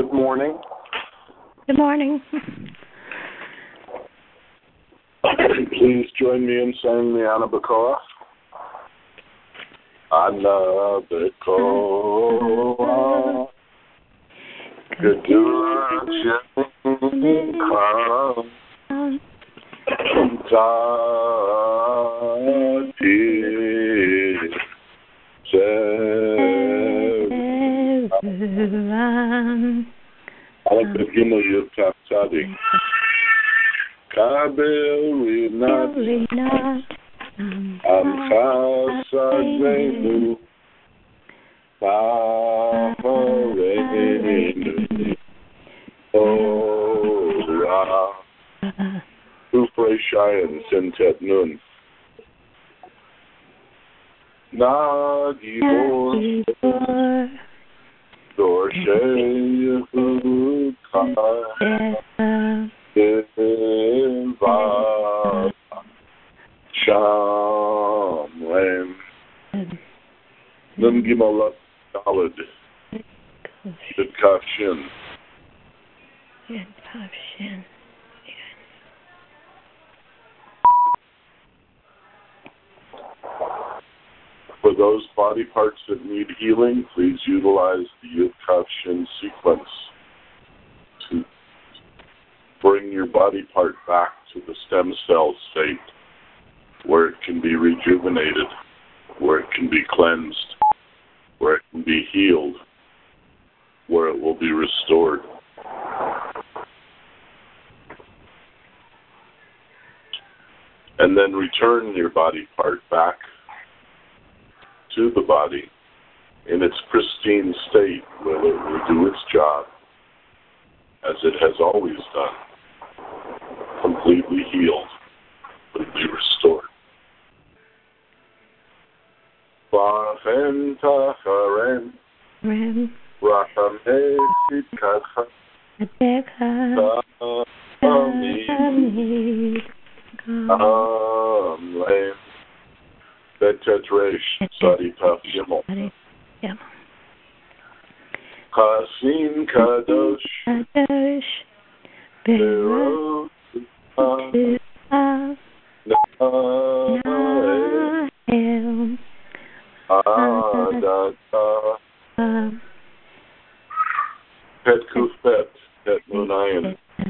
Good morning. Good morning. Please join me in saying the Anabacoa. Anabacoa. Good Kabel Rinat Amchasadenu Baharenu Ora Ufrei Shayan Sintet Nun Nagibor Dorshei Eva Shamlem Nun Gimalat Dalad Kafshin. For those body parts that need healing, please utilize the Yud Kav Shin sequence to bring your body part back to the stem cell state, where it can be rejuvenated, where it can be cleansed, where it can be healed, where it will be restored. And then return your body part back to the body in its pristine state, where it will do its job as it has always done, completely healed, completely restored. Vachem tacharem, rachameh sitkatcha, tamid, amlem, Betetresh, Sadi Paf Gimel. Chasim Kadosh, Berot, Nael, Adata, Pet Kufet, Pet Nunayan,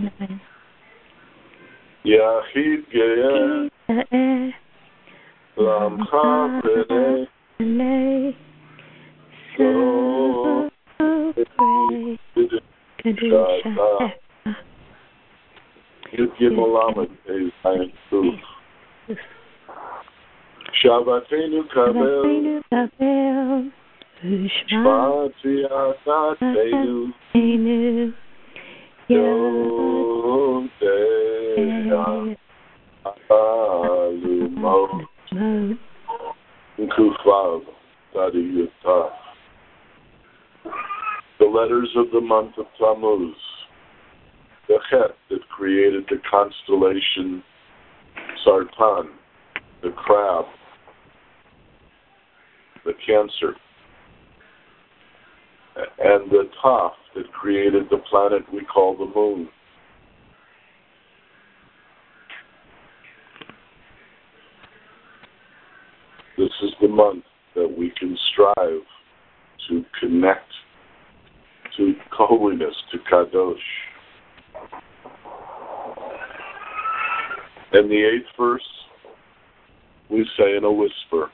Yachid Geyer, Lamcha B'nei So Kedusha Yud Gimel Lamed Beis Ayin Kuf Shabbatenu Kabel Shmati Asatenu Yodea Alumot Kufav, Sadi Yutaf. The letters of the month of Tammuz, the Chet that created the constellation Sartan, the crab, the Cancer, and the Taf that created the planet we call the moon. This is the month that we can strive to connect to holiness, to Kadosh. In the 8th verse, we say in a whisper,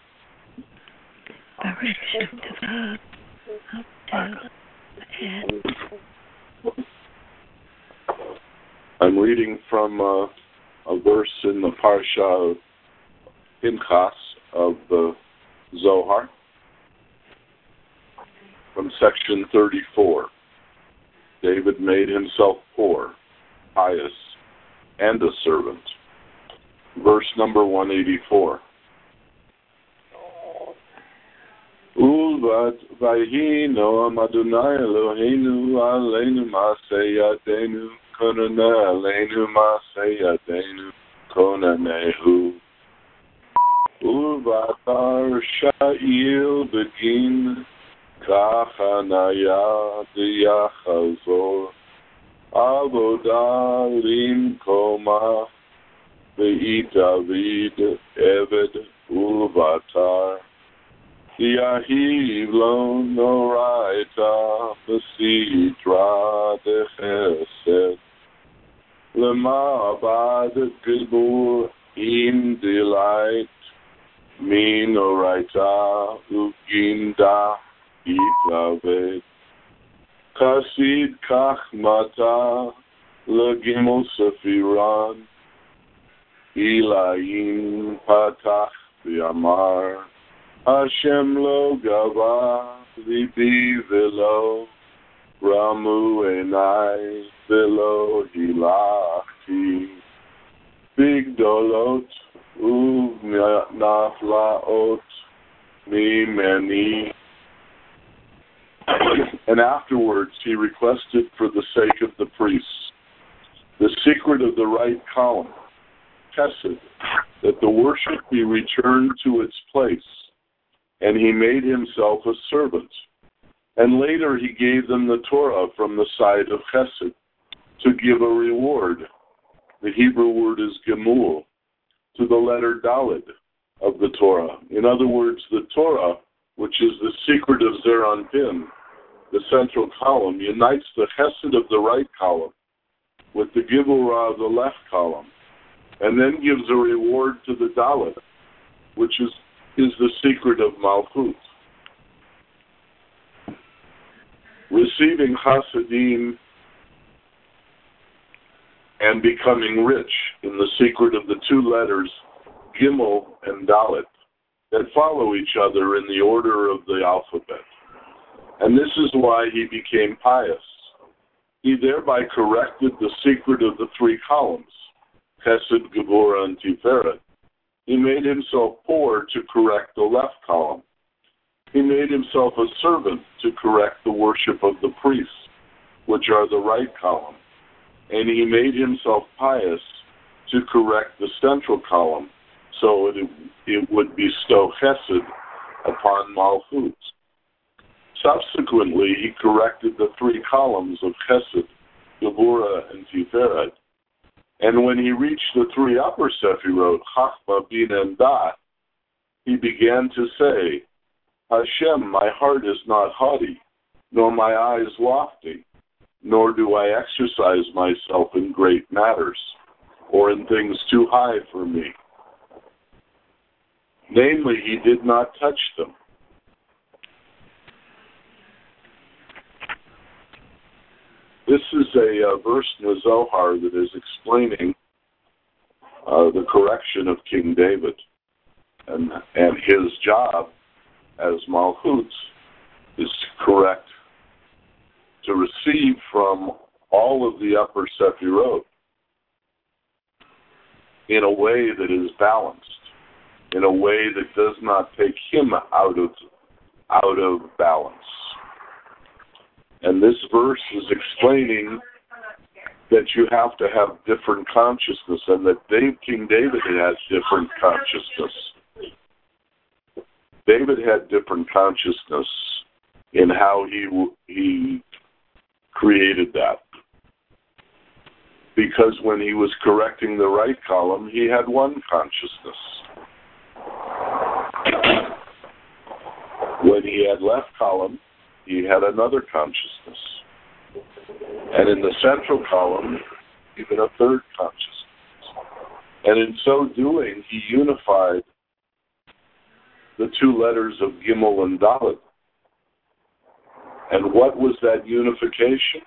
I'm reading from a verse in the Parsha of Pinchas of the Zohar, from section 34. David made himself poor, pious, and a servant. Verse number 184. Ulvat vayhi noam Adonai Eloheinu aleinu ma'aseh yadeinu konaneh aleinu ma'aseh yadeinu konanehu Uvatar Sha'il Begin kachanaya diyachazor, avodah limkoma, ve'it David eved ulvatar, Yahiv lo noraita b'sitra dechesed, lema abad gilbur im delight, minoraita uginda itlaved, kasid kachmata legimel sefiran, ilayim patach v'amar, Hashem lo gava libi velo ramu enai velo hilachti bigdolot uvnaflaot mimeni. And afterwards he requested for the sake of the priests the secret of the right column, Chesed, that the worship be returned to its place. And he made himself a servant. And later he gave them the Torah from the side of Chesed to give a reward. The Hebrew word is gemul, to the letter Daled of the Torah. In other words, the Torah, which is the secret of Zeir Anpin, the central column, unites the Chesed of the right column with the Gevurah of the left column, and then gives a reward to the Daled, which is the secret of Malchut. Receiving Hasidim and becoming rich in the secret of the two letters Gimel and Dalet that follow each other in the order of the alphabet. And this is why he became pious. He thereby corrected the secret of the three columns, Chesed, Gevurah, and Tiferet. He made himself poor to correct the left column. He made himself a servant to correct the worship of the priests, which are the right column. And he made himself pious to correct the central column, so it would bestow Chesed upon Malchut. Subsequently, he corrected the three columns of Chesed, Gevurah, and Tiferet. And when he reached the three upper Sefirot, Chachma, Bina, and Dat, he began to say, Hashem, my heart is not haughty, nor my eyes lofty, nor do I exercise myself in great matters, or in things too high for me. Namely, he did not touch them. This is a verse in the Zohar that is explaining the correction of King David and his job as Malchut is to correct, to receive from all of the upper Sefirot in a way that is balanced, in a way that does not take him out of balance. And this verse is explaining that you have to have different consciousness, and that King David has different consciousness. David had different consciousness in how he created that. Because when he was correcting the right column, he had one consciousness. When he had left column, he had another consciousness. And in the central column, even a third consciousness. And in so doing, he unified the two letters of Gimel and Dalet. And what was that unification?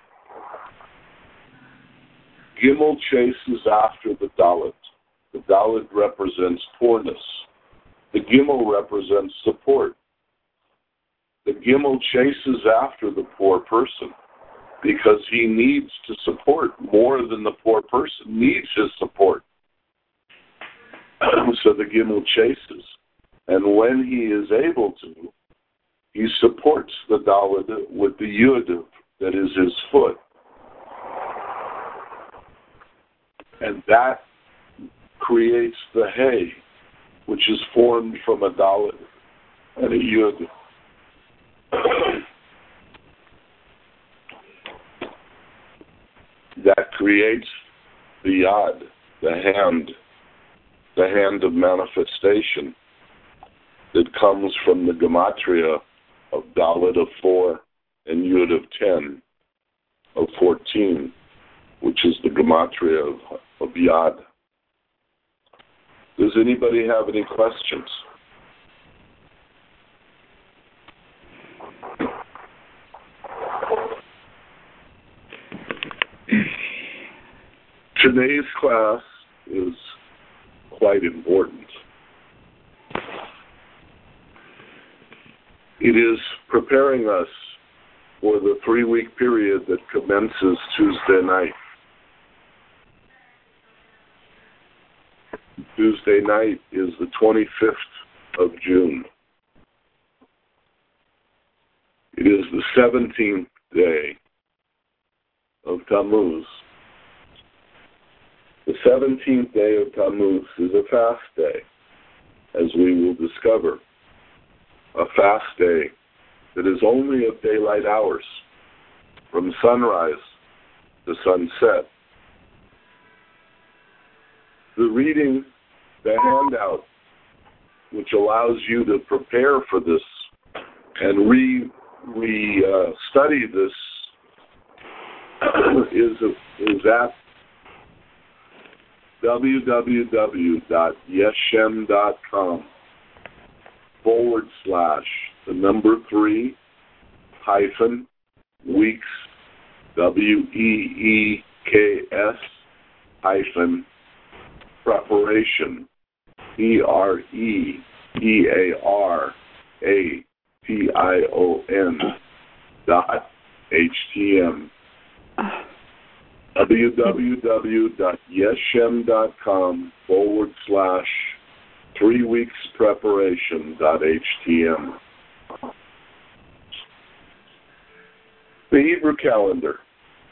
Gimel chases after the Dalet. The Dalet represents poorness. The Gimel represents support. The Gimel chases after the poor person because he needs to support more than the poor person needs his support. So the Gimel chases. And when he is able to, he supports the Dalet with the Yud that is his foot. And that creates the Hay, which is formed from a Dalet and a Yud. that creates the Yad, the hand of manifestation that comes from the gematria of Dalet of 4 and Yud of 10 of 14, which is the gematria of Yad. Does anybody have any questions? Today's class is quite important. It is preparing us for the 3-week period that commences Tuesday night. Tuesday night is the 25th of June. It is the 17th day of Tammuz. The 17th day of Tammuz is a fast day, as we will discover. A fast day that is only of daylight hours, from sunrise to sunset. The reading, the handout, which allows you to prepare for this and study this, is at www.yeshem.com/3-weeks, WEEKS-preparation, PREPARATION.htm. www.yeshem.com/3-weeks-preparation.htm. The Hebrew calendar.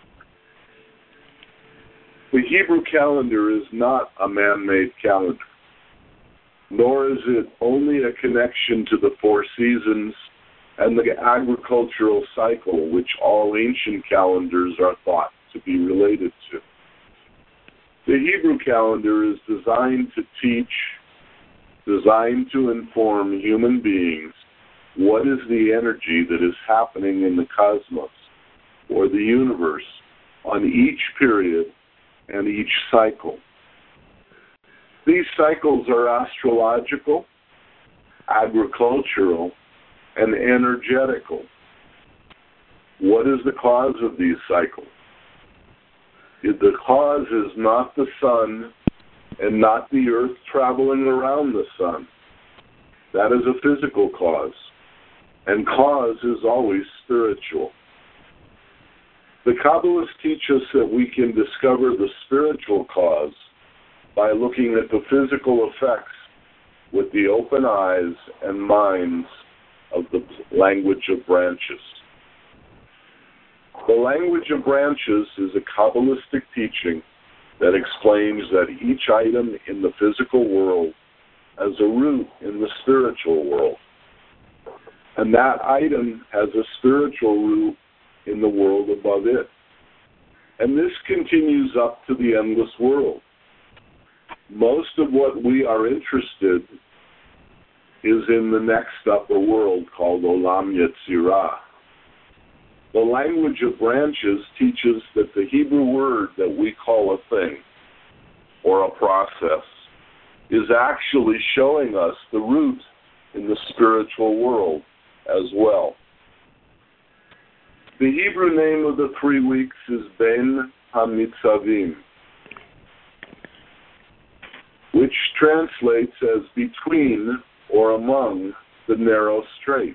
The Hebrew calendar is not a man-made calendar, nor is it only a connection to the 4 seasons and the agricultural cycle, which all ancient calendars are thought to be related to. The Hebrew calendar is designed to teach, designed to inform human beings what is the energy that is happening in the cosmos or the universe on each period and each cycle. These cycles are astrological, agricultural, and energetical. What is the cause of these cycles? The cause is not the sun and not the earth traveling around the sun. That is a physical cause, and cause is always spiritual. The Kabbalists teach us that we can discover the spiritual cause by looking at the physical effects with the open eyes and minds of the language of branches. The language of branches is a Kabbalistic teaching that explains that each item in the physical world has a root in the spiritual world, and that item has a spiritual root in the world above it. And this continues up to the endless world. Most of what we are interested is in the next upper world called Olam Yetzirah. The language of branches teaches that the Hebrew word that we call a thing or a process is actually showing us the root in the spiritual world as well. The Hebrew name of the 3 weeks is Ben HaMitzavim, which translates as between or among the narrow strait.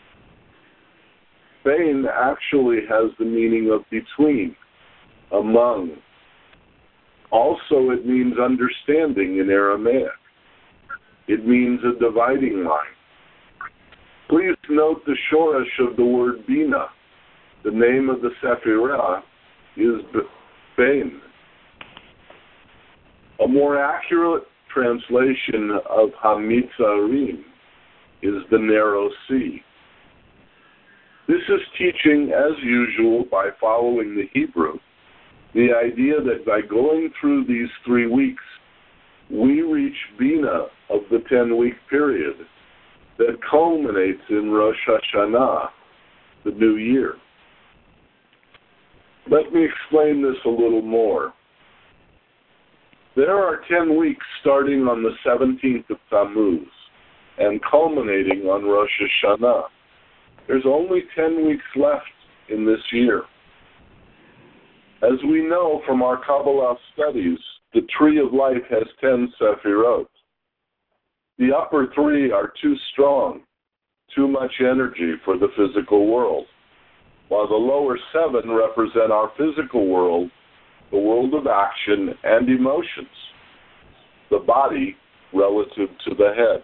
Ben actually has the meaning of between, among. Also, it means understanding in Aramaic. It means a dividing line. Please note the shoresh of the word Bina. The name of the Sephirah is Ben. A more accurate translation of Hamitzarim is the narrow sea. This is teaching, as usual, by following the Hebrew, the idea that by going through these 3 weeks, we reach Bina of the 10-week period that culminates in Rosh Hashanah, the new year. Let me explain this a little more. There are 10 weeks starting on the 17th of Tammuz and culminating on Rosh Hashanah. There's only 10 weeks left in this year. As we know from our Kabbalah studies, the tree of life has 10 sephirot. The upper 3 are too strong, too much energy for the physical world, while the lower 7 represent our physical world, the world of action and emotions, the body relative to the head.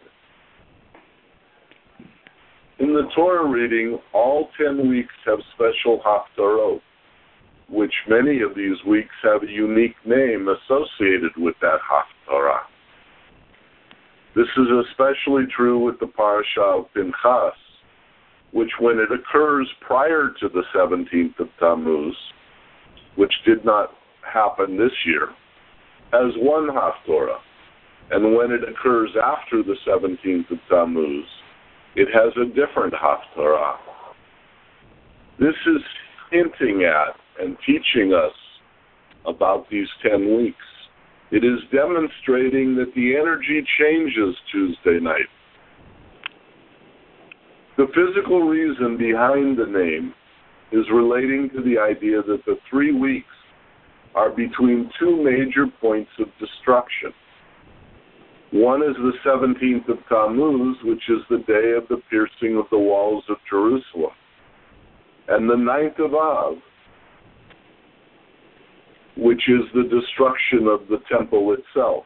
In the Torah reading, all 10 weeks have special haftarot, which many of these weeks have a unique name associated with that haftarah. This is especially true with the parasha of Pinchas, which when it occurs prior to the 17th of Tammuz, which did not happen this year, has one haftarah, and when it occurs after the 17th of Tammuz, it has a different haftarah. This is hinting at and teaching us about these 10 weeks. It is demonstrating that the energy changes Tuesday night. The physical reason behind the name is relating to the idea that the 3 weeks are between 2 major points of destruction. One is the 17th of Tammuz, which is the day of the piercing of the walls of Jerusalem, and the 9th of Av, which is the destruction of the temple itself.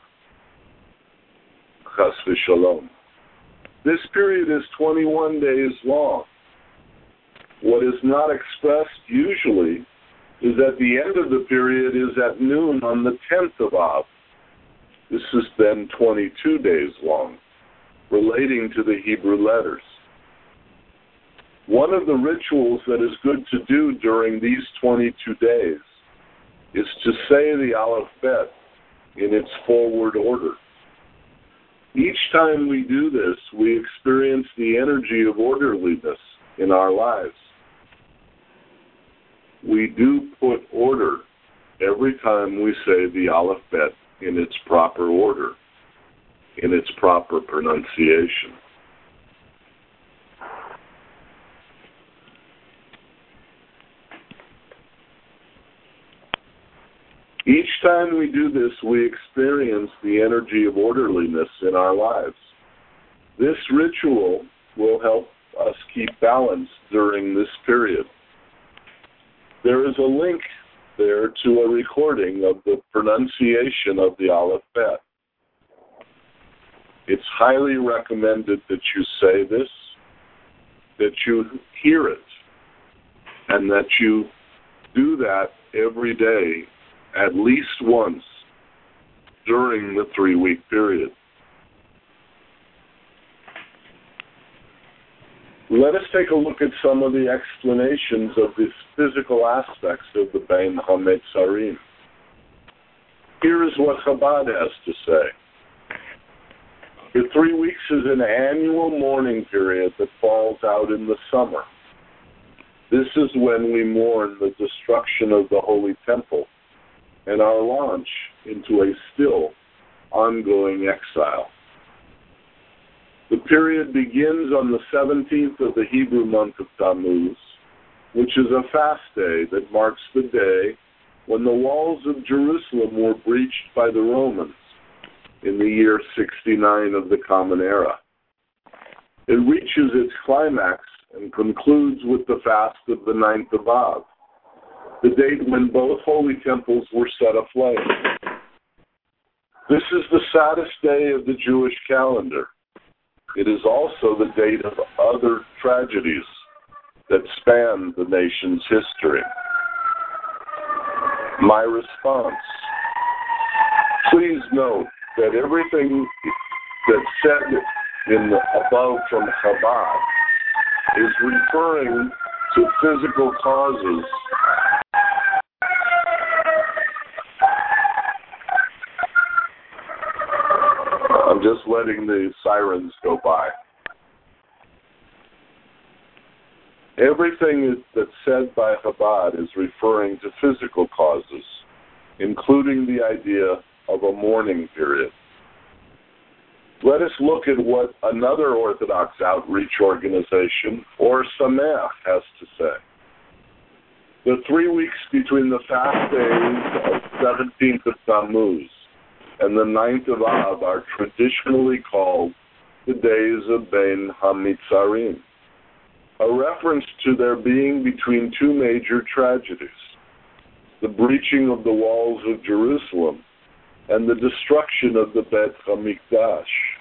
Chas v'shalom. This period is 21 days long. What is not expressed usually is that the end of the period is at noon on the 10th of Av. This is then 22 days long, relating to the Hebrew letters. One of the rituals that is good to do during these 22 days is to say the Aleph Bet in its forward order. Each time we do this, we experience the energy of orderliness in our lives. We do put order every time we say the Aleph Bet in its proper order, in its proper pronunciation. Each time we do this, we experience the energy of orderliness in our lives. This ritual will help us keep balance during this period. There is a link there to a recording of the pronunciation of the Aleph Bet. It's highly recommended that you say this, that you hear it, and that you do that every day at least once during the 3-week period. Let us take a look at some of the explanations of the physical aspects of the Bein HaMetzarim. Here is what Chabad has to say. The 3 weeks is an annual mourning period that falls out in the summer. This is when we mourn the destruction of the Holy Temple and our launch into a still ongoing exile. The period begins on the 17th of the Hebrew month of Tammuz, which is a fast day that marks the day when the walls of Jerusalem were breached by the Romans in the year 69 of the Common Era. It reaches its climax and concludes with the fast of the 9th of Av, the date when both holy temples were set aflame. This is the saddest day of the Jewish calendar. It is also the date of other tragedies that span the nation's history. My response: please note that everything that's said in the above from Chabad is referring to physical causes I'm just letting the sirens go by. Everything that's said by Chabad is referring to physical causes, including the idea of a mourning period. Let us look at what another Orthodox outreach organization, Or Sameach, has to say. The 3 weeks between the fast days of 17th of Tammuz and the 9th of Av are traditionally called the days of Ben HaMitzarim, a reference to their being between two major tragedies, the breaching of the walls of Jerusalem and the destruction of the Bet HaMikdash.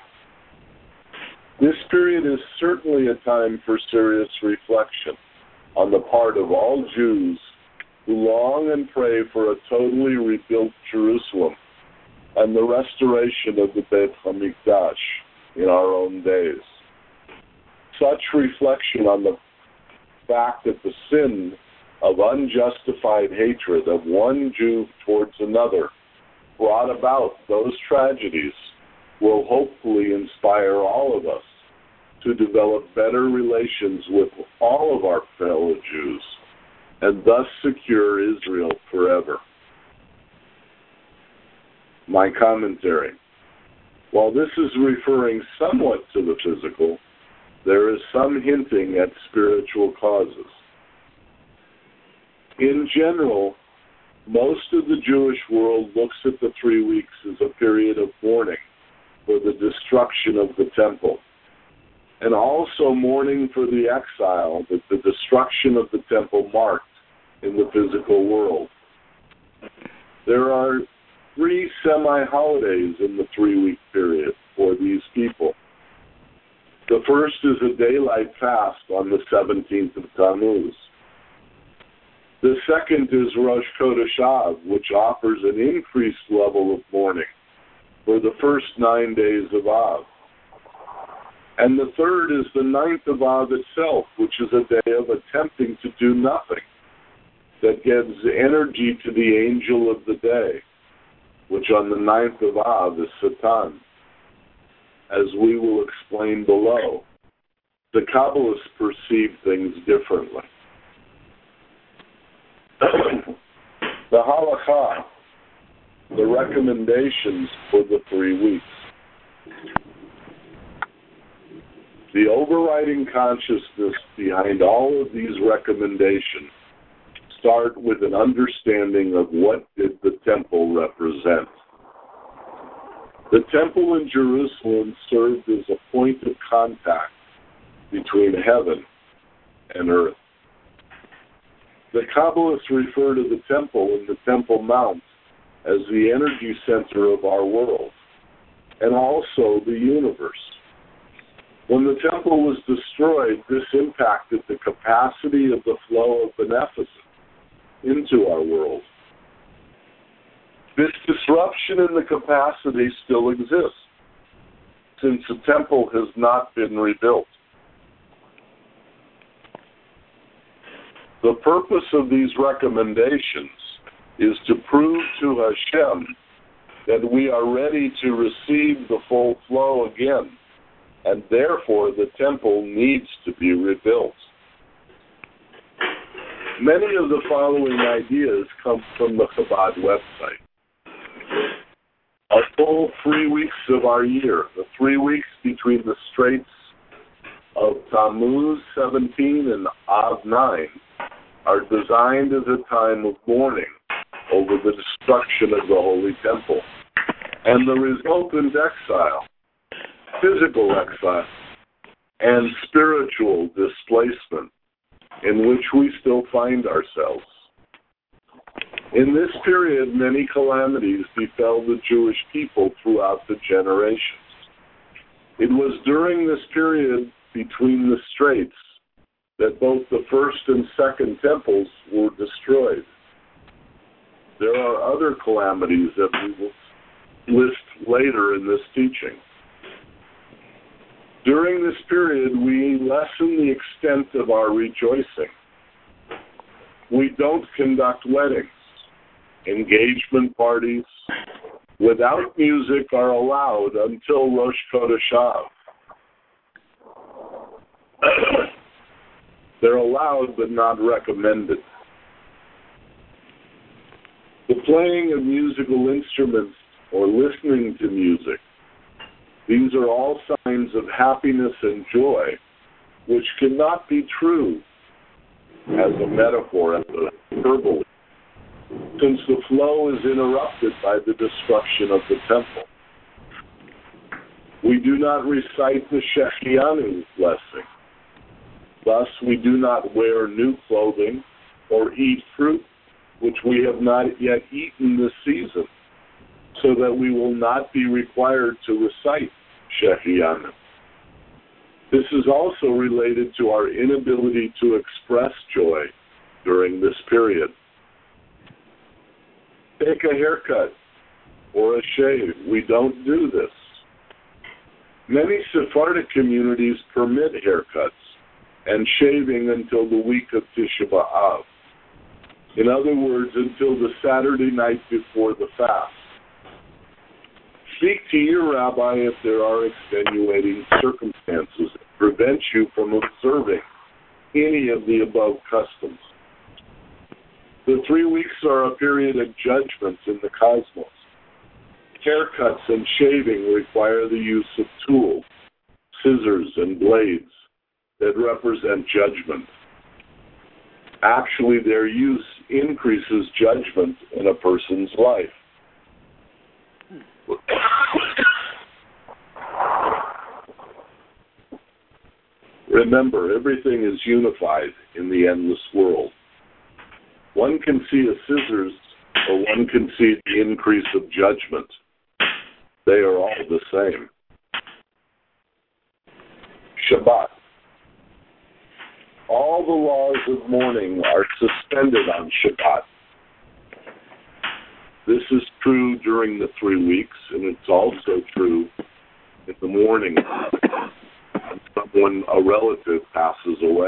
This period is certainly a time for serious reflection on the part of all Jews who long and pray for a totally rebuilt Jerusalem and the restoration of the Bet HaMikdash in our own days. Such reflection on the fact that the sin of unjustified hatred of one Jew towards another brought about those tragedies will hopefully inspire all of us to develop better relations with all of our fellow Jews and thus secure Israel forever. My commentary. While this is referring somewhat to the physical, there is some hinting at spiritual causes. In general, most of the Jewish world looks at the 3 weeks as a period of mourning for the destruction of the temple, and also mourning for the exile that the destruction of the temple marked in the physical world. There are 3 semi-holidays in the 3-week period for these people. The first is a daylight fast on the 17th of Tammuz. The second is Rosh Chodesh Av, which offers an increased level of mourning for the first 9 days of Av. And the third is the 9th of Av itself, which is a day of attempting to do nothing, that gives energy to the angel of the day, which on the 9th of Av is Satan. As we will explain below, the Kabbalists perceive things differently. The halakha, the recommendations for the 3 weeks. The overriding consciousness behind all of these recommendations start with an understanding of what did the temple represent. The temple in Jerusalem served as a point of contact between heaven and earth. The Kabbalists refer to the temple and the Temple Mount as the energy center of our world, and also the universe. When the temple was destroyed, this impacted the capacity of the flow of beneficence into our world. This disruption in the capacity still exists, since the temple has not been rebuilt. The purpose of these recommendations is to prove to Hashem that we are ready to receive the full flow again, and therefore the temple needs to be rebuilt. Many of the following ideas come from the Chabad website. A full 3 weeks of our year, the 3 weeks between the Straits of Tammuz 17 and Av 9, are designed as a time of mourning over the destruction of the Holy Temple and the resultant exile, physical exile, and spiritual displacement in which we still find ourselves. In this period, many calamities befell the Jewish people throughout the generations. It was during this period between the Straits that both the first and second temples were destroyed. There are other calamities that we will list later in this teaching. During this period, we lessen the extent of our rejoicing. We don't conduct weddings, engagement parties, without music are allowed until Rosh Chodeshav. They're allowed but not recommended. The playing of musical instruments or listening to music, these are all signs of happiness and joy, which cannot be true as a metaphor, as a hyperbole, since the flow is interrupted by the destruction of the temple. We do not recite the Shechianu blessing. Thus, we do not wear new clothing or eat fruit which we have not yet eaten this season, so that we will not be required to recite Shechianu. This is also related to our inability to express joy during this period. Take a haircut or a shave. We don't do this. Many Sephardic communities permit haircuts and shaving until the week of Tisha B'Av. In other words, until the Saturday night before the fast. Speak to your rabbi if there are extenuating circumstances that prevent you from observing any of the above customs. The 3 weeks are a period of judgment in the cosmos. Haircuts and shaving require the use of tools, scissors, and blades that represent judgment. Actually, their use increases judgment in a person's life. Remember, everything is unified in the endless world. One can see a scissors, or one can see the increase of judgment. They are all the same. Shabbat. All the laws of mourning are suspended on Shabbat. This is true during the 3 weeks, and it's also true in the morning when a relative passes away.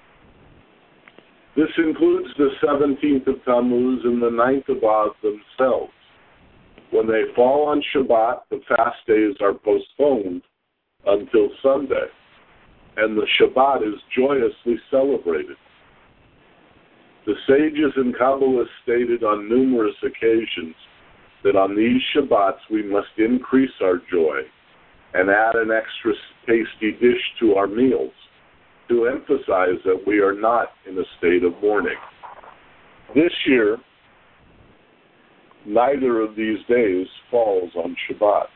This includes the 17th of Tammuz and the 9th of Av themselves. When they fall on Shabbat, the fast days are postponed until Sunday, and the Shabbat is joyously celebrated. The sages and Kabbalists stated on numerous occasions that on these Shabbats we must increase our joy and add an extra tasty dish to our meals to emphasize that we are not in a state of mourning. This year, neither of these days falls on Shabbat.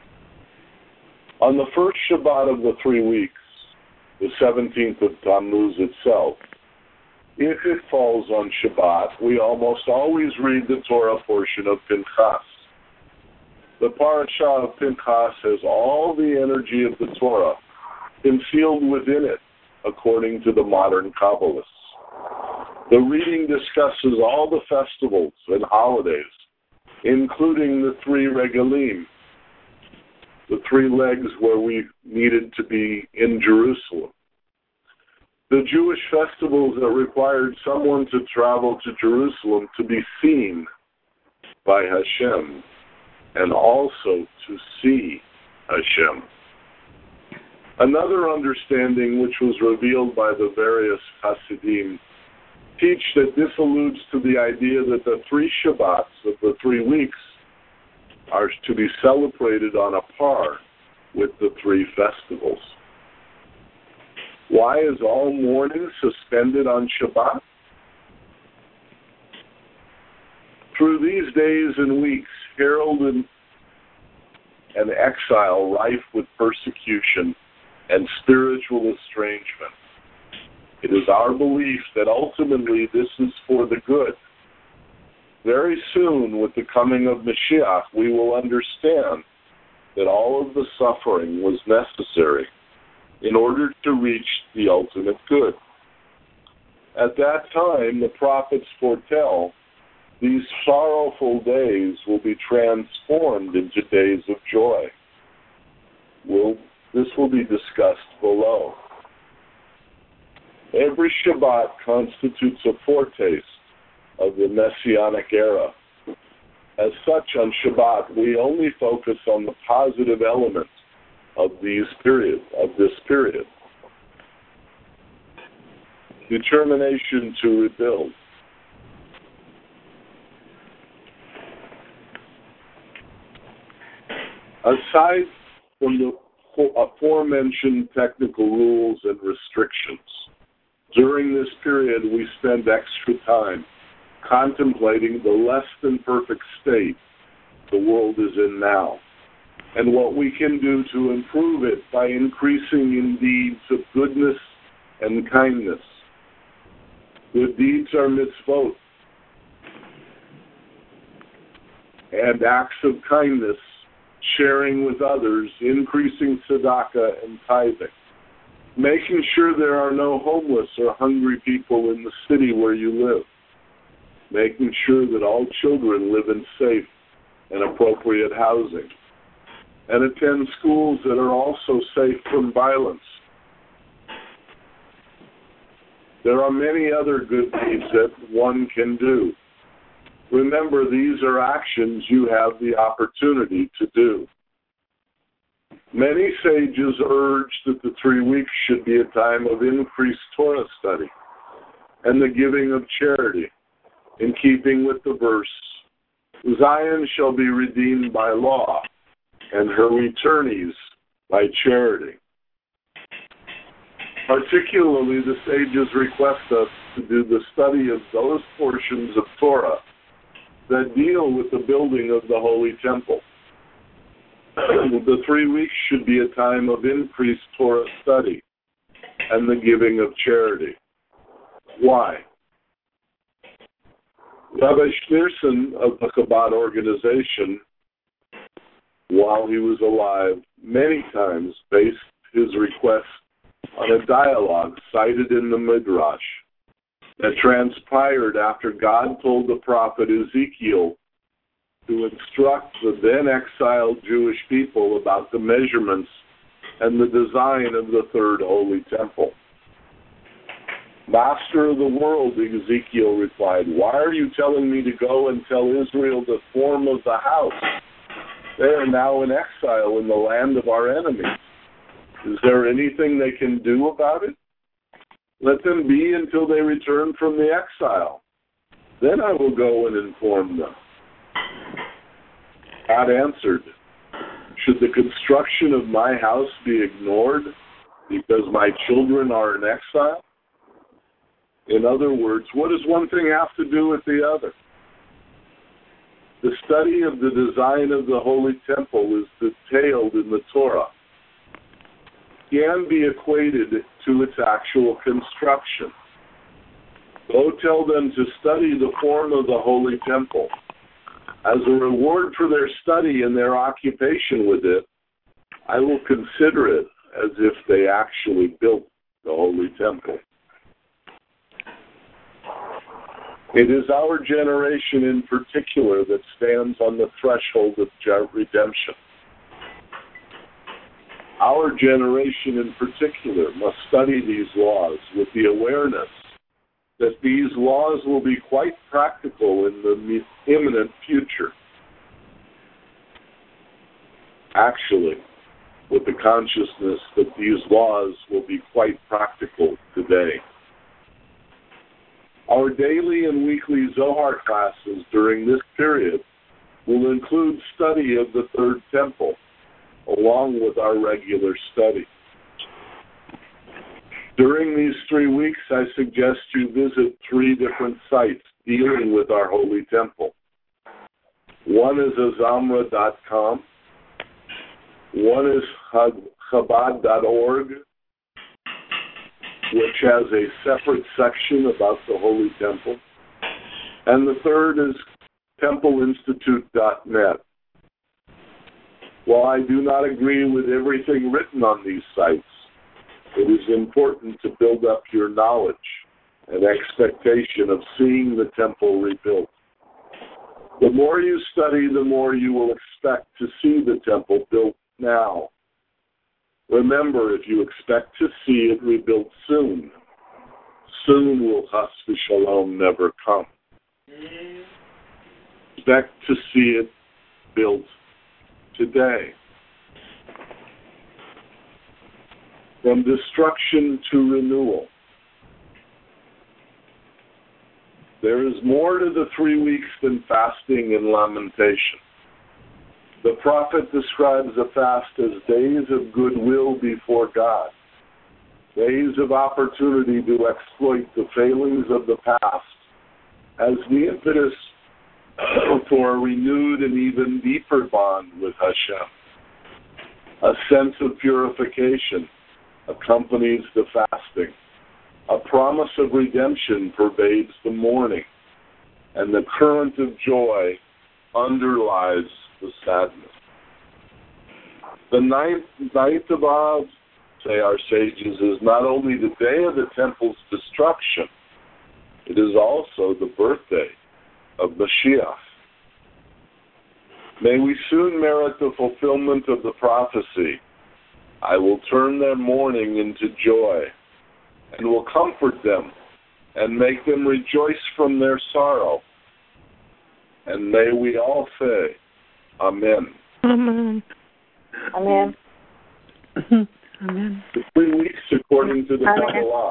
On the first Shabbat of the 3 weeks, the 17th of Tammuz itself, if it falls on Shabbat, we almost always read the Torah portion of Pinchas. The parasha of Pinchas has all the energy of the Torah concealed within it, according to the modern Kabbalists. The reading discusses all the festivals and holidays, including the 3 regalim, the 3 legs where we needed to be in Jerusalem. The Jewish festivals that required someone to travel to Jerusalem to be seen by Hashem and also to see Hashem. Another understanding which was revealed by the various Hasidim teach that this alludes to the idea that the 3 Shabbats of the 3 weeks are to be celebrated on a par with the 3 festivals. Why is all mourning suspended on Shabbat? Through these days and weeks, heralded an exile rife with persecution and spiritual estrangement, it is our belief that ultimately this is for the good. Very soon, with the coming of Mashiach, we will understand that all of the suffering was necessary in order to reach the ultimate good. At that time, the prophets foretell these sorrowful days will be transformed into days of joy. This will be discussed below. Every Shabbat constitutes a foretaste of the Messianic era. As such, on Shabbat, we only focus on the positive elements of this period. Determination to rebuild. Aside from the aforementioned technical rules and restrictions, during this period we spend extra time contemplating the less than perfect state the world is in now, and what we can do to improve it by increasing in deeds of goodness and kindness. Good deeds are mitzvot, and acts of kindness, sharing with others, increasing tzedakah and tithing, making sure there are no homeless or hungry people in the city where you live, making sure that all children live in safe and appropriate housing, and attend schools that are also safe from violence. There are many other good deeds that one can do. Remember, these are actions you have the opportunity to do. Many sages urge that the 3 weeks should be a time of increased Torah study and the giving of charity, in keeping with the verse, Zion shall be redeemed by law, and her returnees by charity. Particularly, the sages request us to do the study of those portions of Torah that deal with the building of the Holy Temple. The 3 weeks should be a time of increased Torah study and the giving of charity. Why? Rabbi Schneerson of the Chabad organization, while he was alive, many times based his request on a dialogue cited in the Midrash that transpired after God told the prophet Ezekiel to instruct the then exiled Jewish people about the measurements and the design of the third holy temple. Master of the world, Ezekiel replied, why are you telling me to go and tell Israel the form of the house? They are now in exile in the land of our enemies. Is there anything they can do about it? Let them be until they return from the exile. Then I will go and inform them. God answered, should the construction of my house be ignored because my children are in exile? In other words, what does one thing have to do with the other? The study of the design of the Holy Temple is detailed in the Torah. Can be equated to its actual construction. Go tell them to study the form of the Holy Temple. As a reward for their study and their occupation with it, I will consider it as if they actually built the Holy Temple. It is our generation in particular that stands on the threshold of redemption. Our generation in particular must study these laws with the awareness that these laws will be quite practical in the imminent future. Actually, with the consciousness that these laws will be quite practical today. Our daily and weekly Zohar classes during this period will include study of the Third Temple, along with our regular study. During these 3 weeks, I suggest you visit 3 different sites dealing with our Holy Temple. One is azamra.com, one is chabad.org, which has a separate section about the Holy Temple, and the third is templeinstitute.net. While I do not agree with everything written on these sites, it is important to build up your knowledge and expectation of seeing the temple rebuilt. The more you study, the more you will expect to see the temple built now. Remember, if you expect to see it rebuilt soon, soon will Chas v'Shalom never come. expect to see it built today. From destruction to renewal. There is more to the 3 weeks than fasting and lamentation. The prophet describes a fast as days of goodwill before God, days of opportunity to exploit the failings of the past as the impetus for a renewed and even deeper bond with Hashem. A sense of purification accompanies the fasting. A promise of redemption pervades the mourning, and the current of joy underlies the sadness. The ninth of Av, say our sages, is not only the day of the temple's destruction, it is also the birthday of Mashiach. May we soon merit the fulfillment of the prophecy, I will turn their mourning into joy, and will comfort them, and make them rejoice from their sorrow. And may we all say, Amen. Amen. Amen. Amen. The 3 weeks according to the Kabbalah.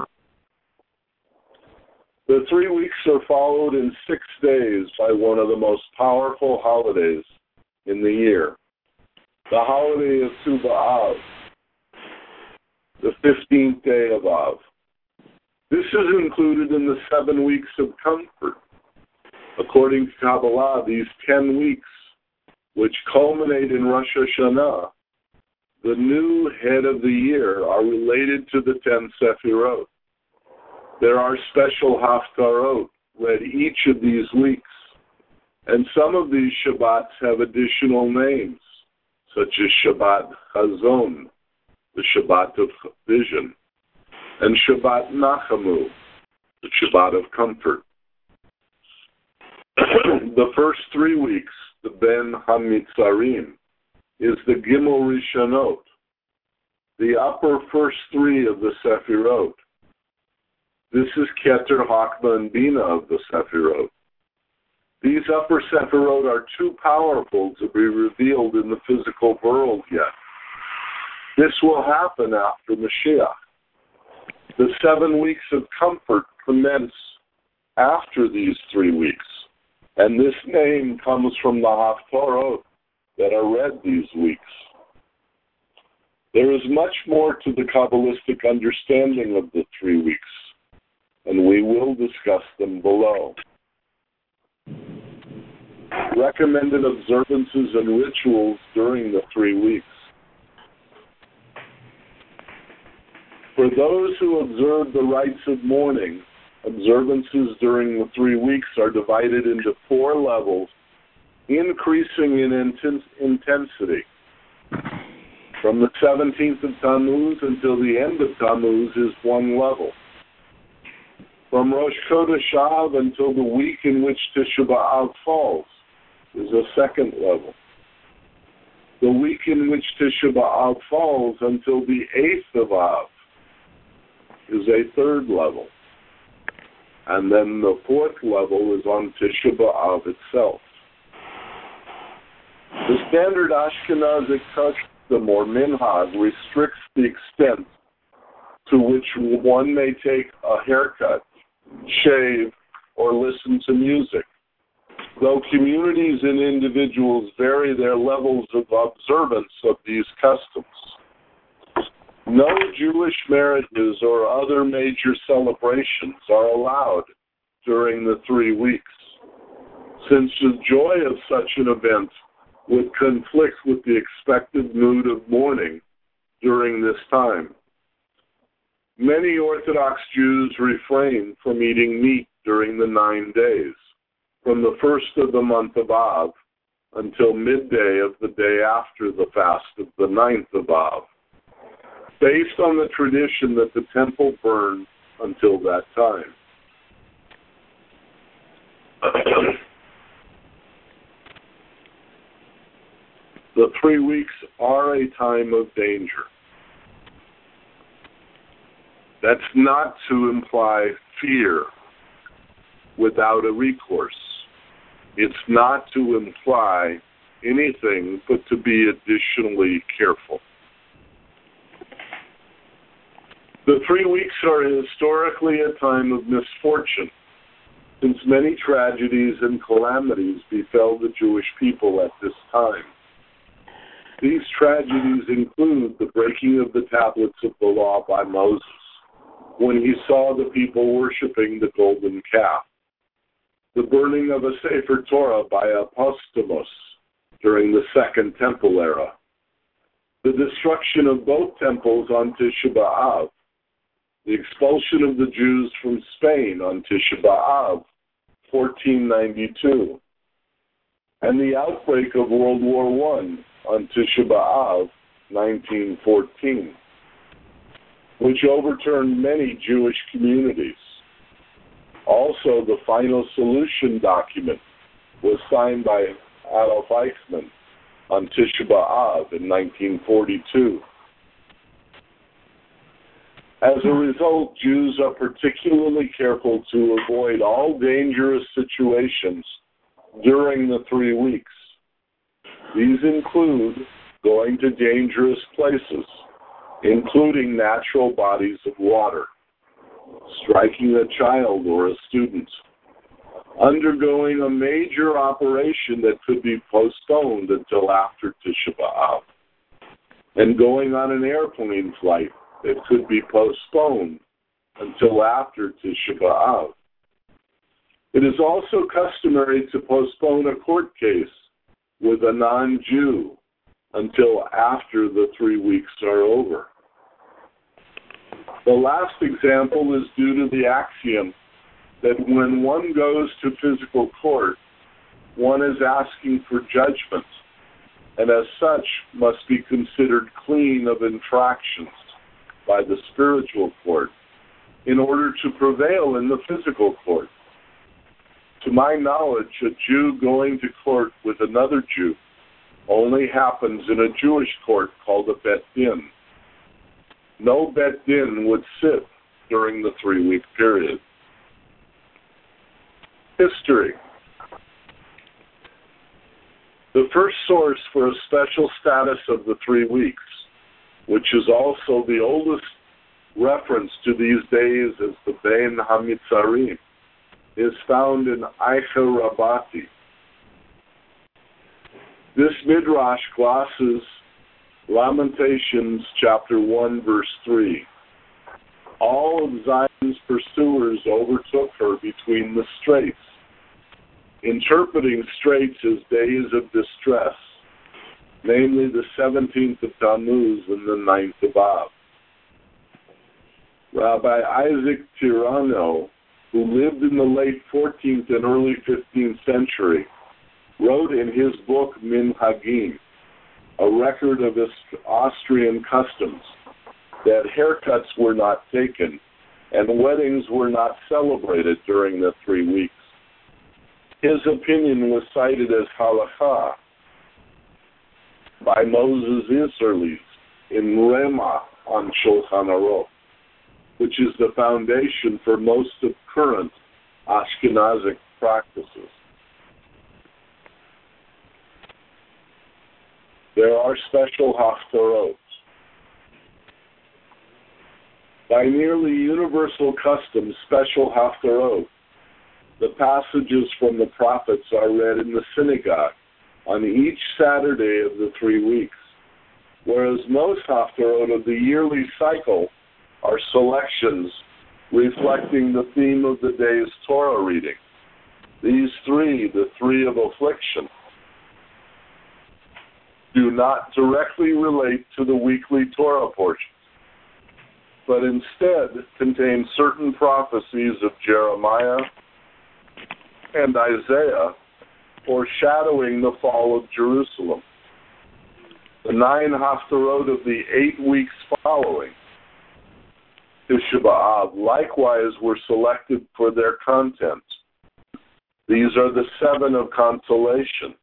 The 3 weeks are followed in 6 days by one of the most powerful holidays in the year, the holiday of Tu B'Av, the 15th day of Av. This is included in the 7 weeks of comfort. According to Kabbalah, these 10 weeks, which culminate in Rosh Hashanah, the new head of the year, are related to the 10 Sefirot. There are special Haftarot read each of these weeks, and some of these Shabbats have additional names, such as Shabbat Chazon, the Shabbat of vision, and Shabbat Nachamu, the Shabbat of comfort. The first 3 weeks, the Ben HaMitzarim, is the Gimel Rishonot, the upper first 3 of the Sefirot. This is Keter, Hakma, and Bina of the Sefirot. These upper Sefirot are too powerful to be revealed in the physical world yet. This will happen after Mashiach. The 7 weeks of comfort commence after these 3 weeks, and this name comes from the Haftarot that are read these weeks. There is much more to the Kabbalistic understanding of the 3 weeks, and we will discuss them below. Recommended observances and rituals during the 3 weeks. For those who observe the rites of mourning, observances during the 3 weeks are divided into 4 levels, increasing in intensity. From the 17th of Tammuz until the end of Tammuz is 1 level. From Rosh Chodesh Av until the week in which Tisha B'Av falls is a 2nd level. The week in which Tisha B'Av falls until the 8th of Av is a 3rd level. And then the 4th level is on Tisha B'Av itself. The standard Ashkenazic custom or minhag restricts the extent to which one may take a haircut, shave, or listen to music. Though communities and individuals vary their levels of observance of these customs. No Jewish marriages or other major celebrations are allowed during the 3 weeks, since the joy of such an event would conflict with the expected mood of mourning during this time. Many Orthodox Jews refrain from eating meat during the 9 days, from the 1st of the month of Av until midday of the day after the fast of the 9th of Av, based on the tradition that the temple burned until that time. The 3 weeks are a time of danger. That's not to imply fear without a recourse. It's not to imply anything, but to be additionally careful. The 3 weeks are historically a time of misfortune, since many tragedies and calamities befell the Jewish people at this time. These tragedies include the breaking of the tablets of the law by Moses, when he saw the people worshiping the golden calf, the burning of a Sefer Torah by Apostemos during the Second Temple era, the destruction of both temples on Tisha B'Av, the expulsion of the Jews from Spain on Tisha B'Av, 1492, and the outbreak of World War I on Tisha B'Av, 1914, which overturned many Jewish communities. Also, the final solution document was signed by Adolf Eichmann on Tisha B'Av in 1942. As a result, Jews are particularly careful to avoid all dangerous situations during the 3 weeks. These include going to dangerous places, including natural bodies of water, striking a child or a student, undergoing a major operation that could be postponed until after Tisha B'Av, and going on an airplane flight that could be postponed until after Tisha B'Av. It is also customary to postpone a court case with a non-Jew until after the 3 weeks are over. The last example is due to the axiom that when one goes to physical court, one is asking for judgment, and as such must be considered clean of infractions by the spiritual court in order to prevail in the physical court. To my knowledge, a Jew going to court with another Jew only happens in a Jewish court called a Bet Din. No Bet Din would sit during the 3 week period. History. The first source for a special status of the 3 weeks, which is also the oldest reference to these days as the Bein HaMitzarim, is found in Eicha Rabbati. This midrash glosses Lamentations chapter 1, verse 3. All of Zion's pursuers overtook her between the straits, interpreting straits as days of distress, namely the 17th of Tammuz and the 9th of Av. Rabbi Isaac Tirano, who lived in the late 14th and early 15th century, wrote in his book Minhagim, a record of Austrian customs, that haircuts were not taken and weddings were not celebrated during the 3 weeks. His opinion was cited as halakha by Moses Isserles in Rema on Shulchan Aruch, which is the foundation for most of current Ashkenazic practices. There are special haftarot. By nearly universal custom, special haftarot, the passages from the prophets are read in the synagogue on each Saturday of the 3 weeks, whereas most haftarot of the yearly cycle are selections reflecting the theme of the day's Torah reading. These three, the three of affliction, do not directly relate to the weekly Torah portions, but instead contain certain prophecies of Jeremiah and Isaiah foreshadowing the fall of Jerusalem. The 9 haftarot of the 8 weeks following Tisha B'Av likewise were selected for their content. These are the 7 of consolation.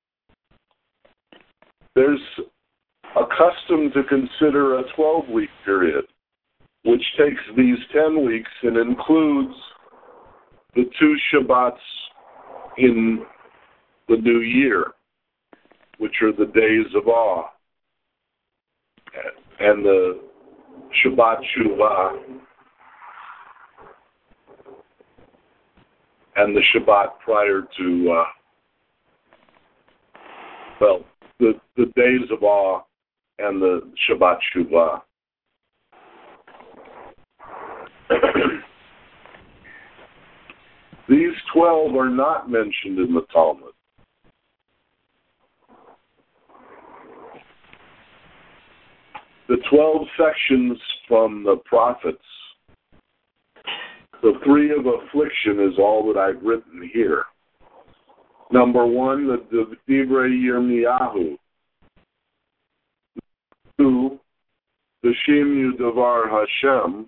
There's a custom to consider a 12-week period, which takes these 10 weeks and includes the 2 Shabbats in the new year, which are the days of awe, and the Shabbat Shuvah, and the Shabbat prior to, the days of awe and the Shabbat Shuvah. These 12 are not mentioned in the Talmud. The 12 sections from the prophets, the 3 of affliction is all that I've written here. Number 1, the Divrei Yirmiyahu. 2, the Shemu Davar Hashem.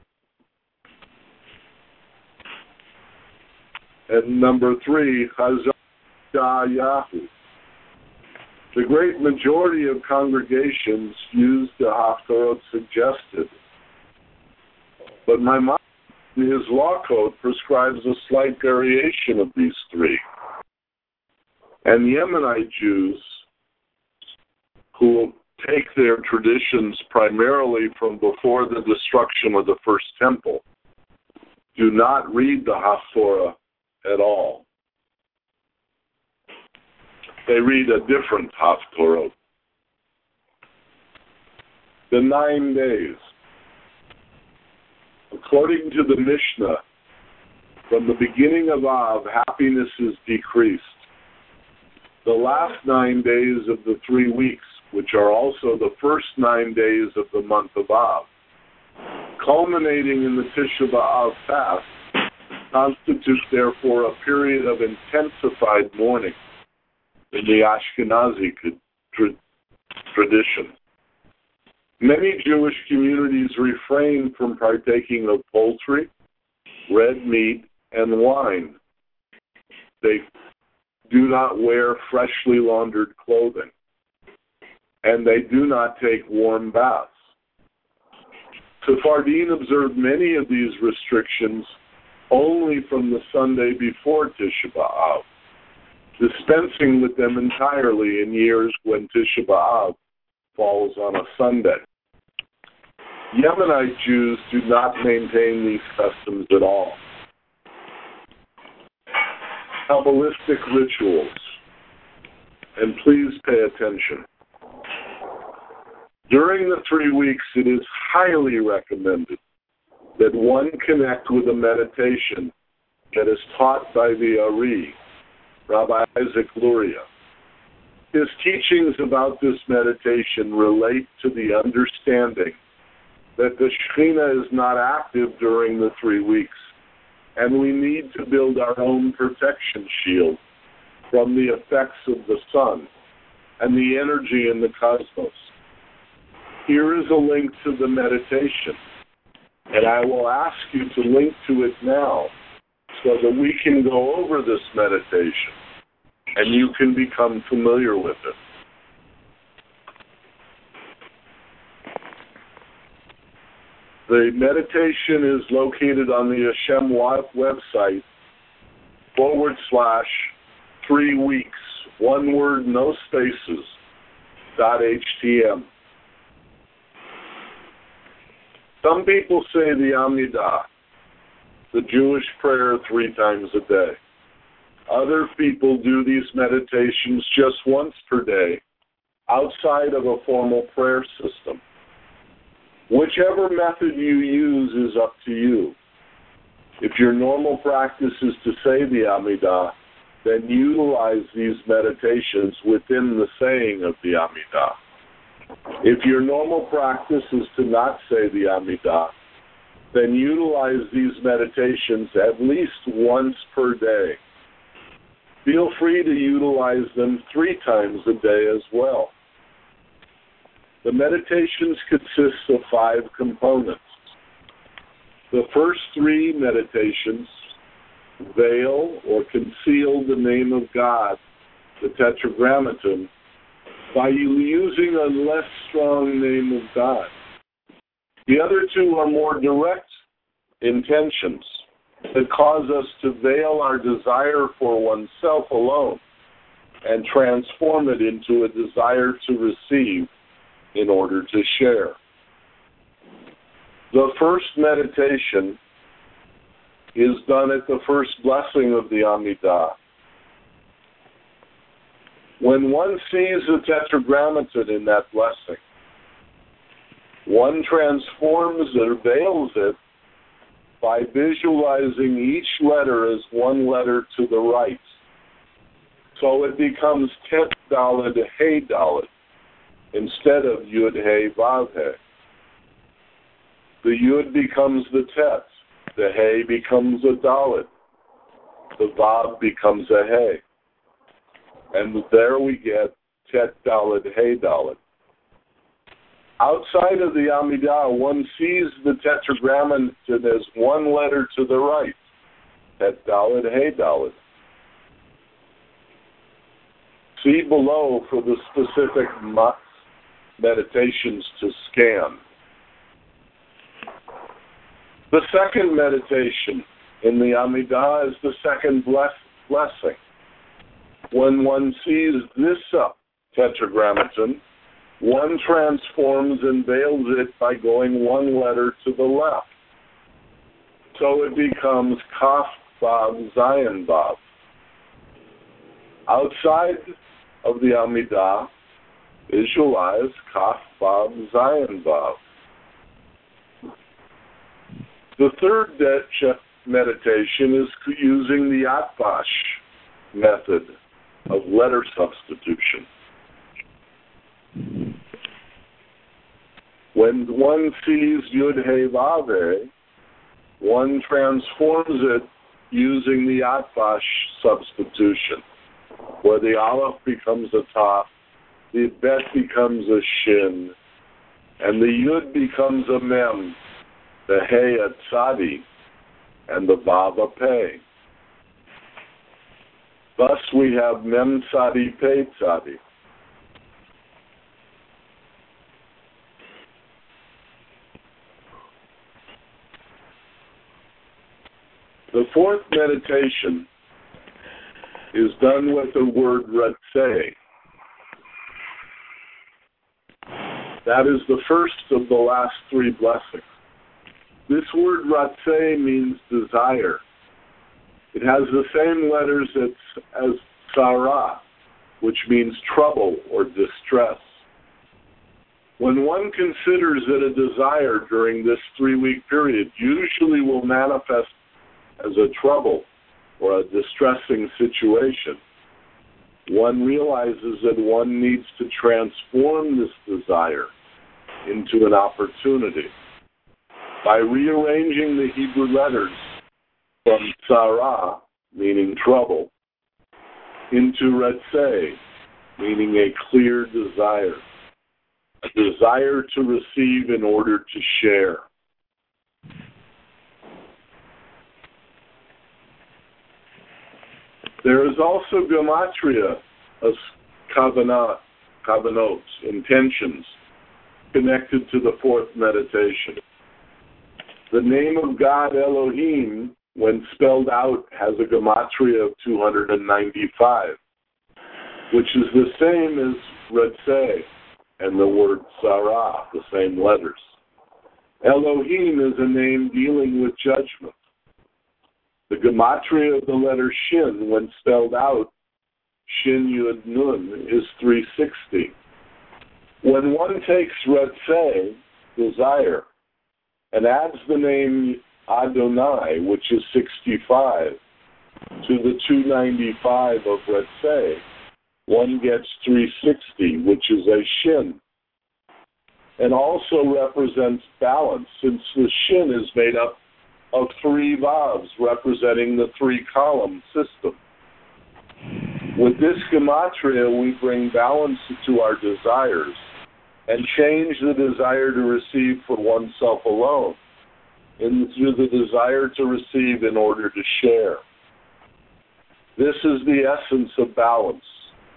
And number 3, Hazayahu. The great majority of congregations use the Haftarot suggested, but my mind in his law code prescribes a slight variation of these 3. And Yemenite Jews, who take their traditions primarily from before the destruction of the first temple, do not read the Haftorah at all. They read a different Haftorah. The 9 days. According to the Mishnah, from the beginning of Av, happiness is decreased. The last 9 days of the 3 weeks, which are also the first 9 days of the month of Av, culminating in the Tisha B'Av fast, constitute therefore a period of intensified mourning in the Ashkenazi tradition. Many Jewish communities refrain from partaking of poultry, red meat, and wine. They do not wear freshly laundered clothing, and they do not take warm baths. Sephardim observe many of these restrictions only from the Sunday before Tisha B'Av, dispensing with them entirely in years when Tisha B'Av falls on a Sunday. Yemenite Jews do not maintain these customs at all. Kabbalistic rituals, and please pay attention. During the 3 weeks, it is highly recommended that one connect with a meditation that is taught by the Ari, Rabbi Isaac Luria. His teachings about this meditation relate to the understanding that the Shekhinah is not active during the 3 weeks, and we need to build our own protection shield from the effects of the sun and the energy in the cosmos. Here is a link to the meditation, and I will ask you to link to it now so that we can go over this meditation and you can become familiar with it. The meditation is located on the Hashem website, /3 weeks, one word, no spaces, .htm. Some people say the Amidah, the Jewish prayer, 3 times a day. Other people do these meditations just once per day, outside of a formal prayer system. Whichever method you use is up to you. If your normal practice is to say the Amidah, then utilize these meditations within the saying of the Amidah. If your normal practice is to not say the Amidah, then utilize these meditations at least once per day. Feel free to utilize them 3 times a day as well. The meditations consist of 5 components. The first 3 meditations veil or conceal the name of God, the Tetragrammaton, by using a less strong name of God. The other 2 are more direct intentions that cause us to veil our desire for oneself alone and transform it into a desire to receive in order to share. The first meditation is done at the first blessing of the Amidah. When one sees the Tetragrammaton in that blessing, one transforms or veils it by visualizing each letter as one letter to the right. So it becomes Tet Dalet He Dalet instead of Yud He Vav He. The Yud becomes the Tet, the He becomes a Dalet, the Vav becomes a He. And there we get Tet Dalet He Dalet. Outside of the Amidah, one sees the Tetragrammaton as one letter to the right, Tet Dalet He Dalet. See below for the specific meditations to scan. The second meditation in the Amidah is the second blessing. When one sees this Tetragrammaton, one transforms and veils it by going one letter to the left. So it becomes Kaf Vav Zayin Vav. Outside of the Amidah, visualize Kaf Vav Zayin Vav. The third meditation is using the Atbash method of letter substitution. When one sees Yud He Vav He, one transforms it using the Atbash substitution, where the Aleph becomes a Taf, the Bet becomes a Shin, and the Yud becomes a Mem, the He a Tzadi, and the Vav a Pei. Thus we have Mem Tzadi, Pei Tzadi. The fourth meditation is done with the word Ratzeh. That is the first of the last three blessings. This word Ratzeh means desire. It has the same letters as Sarah, which means trouble or distress. When one considers that a desire during this 3-week period usually will manifest as a trouble or a distressing situation, one realizes that one needs to transform this desire into an opportunity by rearranging the Hebrew letters from Sarah, meaning trouble, into Ratzeh, meaning a clear desire, a desire to receive in order to share. There is also gematria as kavanot, intentions, connected to the fourth meditation. The name of God Elohim, when spelled out, has a gematria of 295, which is the same as Ratzeh and the word Sarah, the same letters. Elohim is a name dealing with judgment. The gematria of the letter Shin, when spelled out, Shin Yud Nun, is 360. When one takes Ratzeh, desire, and adds the name Adonai, which is 65, to the 295 of Ratzeh, one gets 360, which is a Shin, and also represents balance, since the Shin is made up of 3 Vavs, representing the 3-column system. With this gematria, we bring balance to our desires and change the desire to receive for oneself alone into the desire to receive in order to share. This is the essence of balance.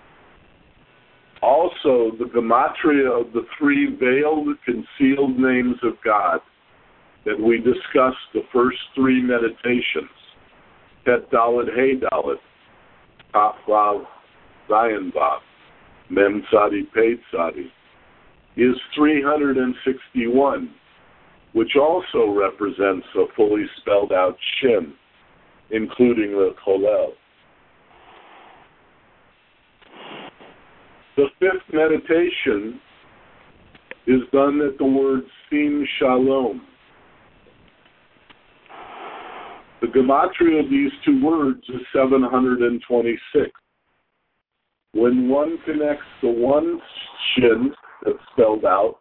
Also, the gematria of the 3 veiled, concealed names of God that we discussed the first 3 meditations, Tet Dalet He Dalet, Kaf Vav Zayin Vav, Mem Tzadi Pei Tzadi, is 361, which also represents a fully spelled out Shin, including the Kolel. The fifth meditation is done at the word Sim Shalom. The gematria of these two words is 726. When one connects the one Shin that's spelled out,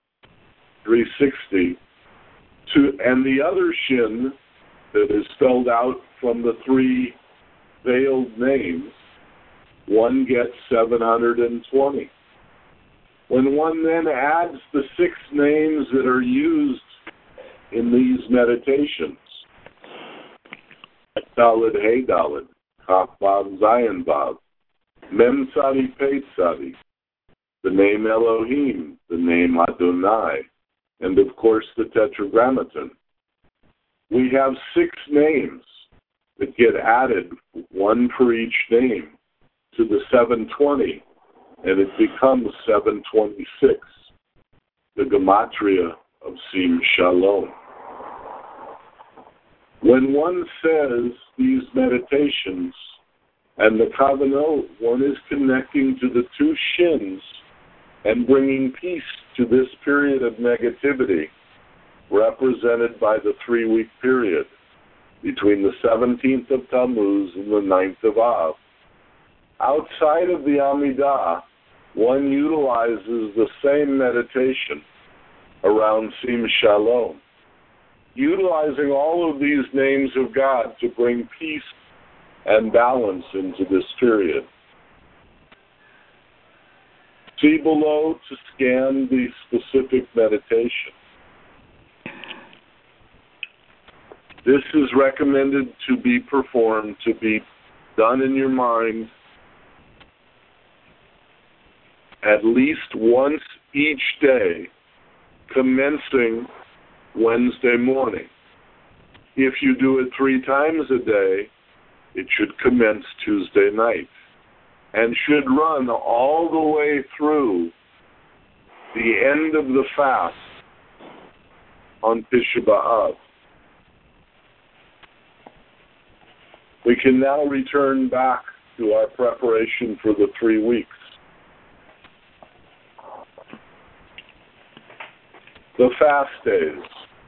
360, and the other Shin that is spelled out from the three veiled names, one gets 720. When one then adds the 6 names that are used in these meditations, Daled Hey Daled, Kaf Vav Zayin Vav, Mem Tzadi Pei Tzadi, the name Elohim, the name Adonai, and of course the Tetragrammaton, we have 6 names that get added, one for each name, to the 720, and it becomes 726, the gematria of Sim Shalom. When one says these meditations and the Kavanot, one is connecting to the 2 Shins and bringing peace to this period of negativity represented by the 3-week period between the 17th of Tammuz and the 9th of Av. Outside of the Amidah, one utilizes the same meditation around Sim Shalom, utilizing all of these names of God to bring peace and balance into this period. See below to scan the specific meditation. This is recommended to be performed, to be done in your mind at least once each day, commencing Wednesday morning. If you do it 3 times a day, it should commence Tuesday night and should run all the way through the end of the fast on Tisha B'Av. We can now return back to our preparation for the 3 weeks. The fast days.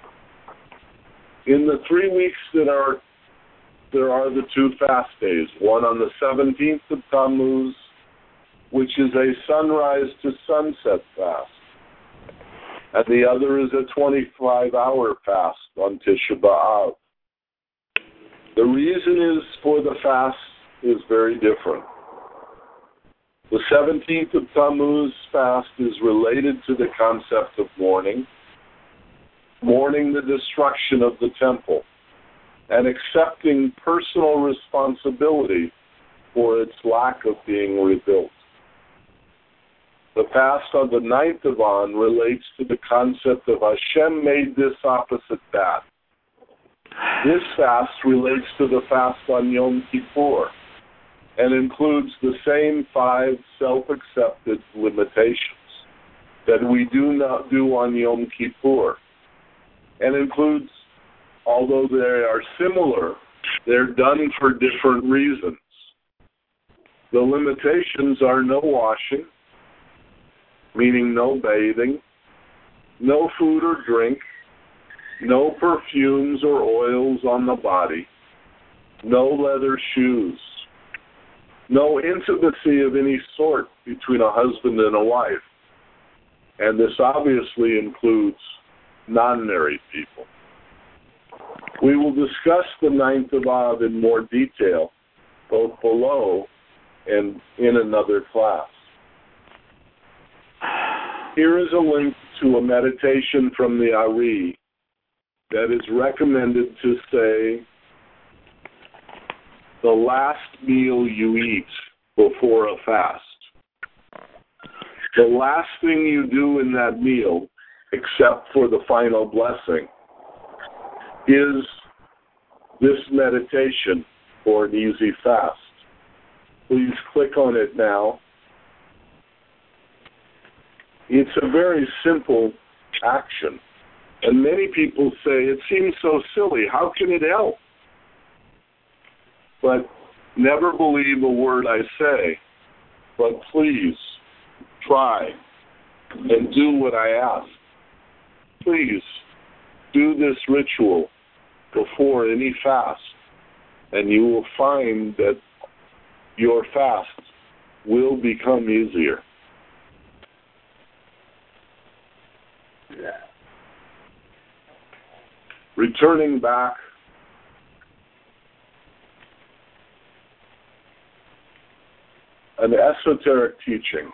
In the 3 weeks there are the 2 fast days, one on the 17th of Tammuz, which is a sunrise to sunset fast, and the other is a 25-hour fast on Tisha B'Av. The reason is for the fast is very different. The 17th of Tammuz fast is related to the concept of mourning the destruction of the temple, and accepting personal responsibility for its lack of being rebuilt. The fast on the 9th of Av relates to the concept of Hashem made this opposite that. This fast relates to the fast on Yom Kippur and includes the same 5 self-accepted limitations that we do not do on Yom Kippur, and includes, although they are similar, they're done for different reasons. The limitations are no washing, meaning no bathing, no food or drink, no perfumes or oils on the body, no leather shoes, no intimacy of any sort between a husband and a wife. And this obviously includes non-married people. We will discuss the 9th of Av in more detail, both below and in another class. Here is a link to a meditation from the Ari that is recommended to say the last meal you eat before a fast. The last thing you do in that meal, except for the final blessing, is this meditation for an easy fast. please click on it now. It's a very simple action. And many people say, it seems so silly. How can it help? But never believe a word I say. But please try and do what I ask. Please do this ritual before any fast, and you will find that your fast will become easier. Returning back, an esoteric teaching.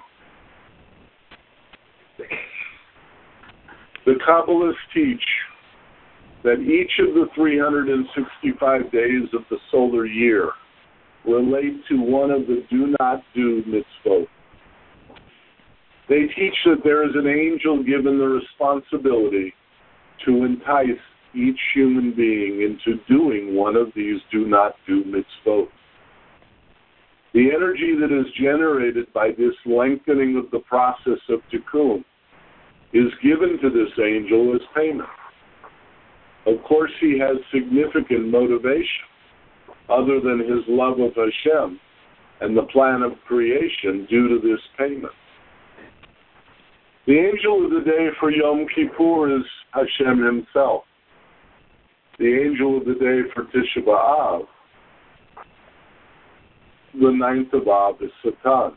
The Kabbalists teach that each of the 365 days of the solar year relate to one of the do not do mitzvot. They teach that there is an angel given the responsibility to entice each human being into doing one of these do not do mitzvot. The energy that is generated by this lengthening of the process of tikkun is given to this angel as payment. Of course, he has significant motivation other than his love of Hashem and the plan of creation due to this payment. The angel of the day for Yom Kippur is Hashem himself. The angel of the day for Tisha B'Av, the 9th of Av, is Satan.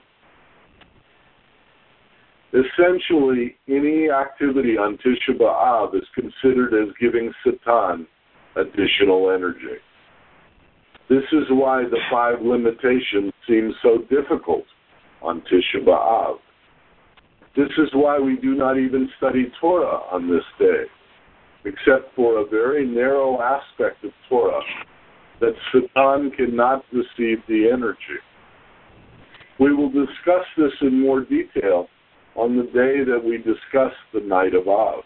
Essentially, any activity on Tisha B'Av is considered as giving Satan additional energy. This is why the 5 limitations seem so difficult on Tisha B'Av. This is why we do not even study Torah on this day, except for a very narrow aspect of Torah, that Satan cannot receive the energy. We will discuss this in more detail on the day that we discuss the night of Av.